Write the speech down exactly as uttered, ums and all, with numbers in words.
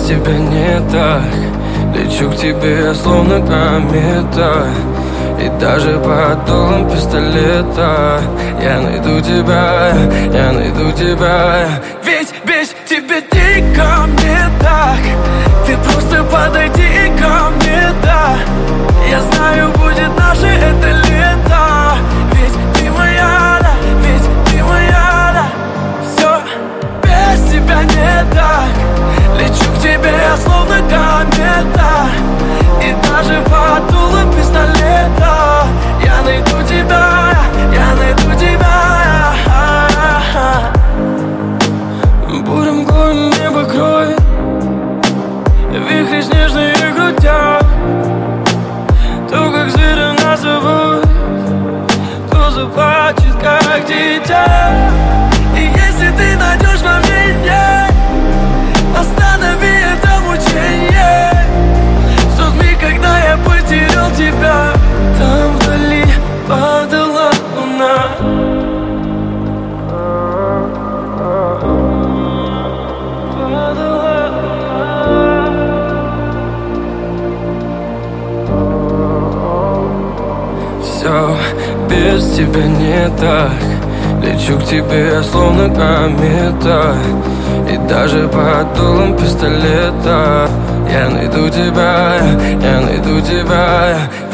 тебя не так. Лечу к тебе, словно комета, и даже под дулом пистолета я найду тебя, я найду тебя. Ведь без тебя дико мне так. Ты просто подойди ко мне, да. Я знаю, будет наше это лето. Ведь ты моя, да, ведь ты моя, да. Все без тебя не так. Лечу к тебе, словно комета, и даже под дулом пистолета я найду тебя, я найду тебя. Буря мглой небо кроет, вихри снежные крутят. То, как зверя нас зовут, то заплачет, как дитя. И если ты найдешь во мне ней, останови это мучение. В тот миг, когда я потерял тебя, там вдали падала луна. Падала луна. Все без тебя не так. Лечу к тебе, словно комета, и даже под дулом пистолета я найду тебя, я найду тебя.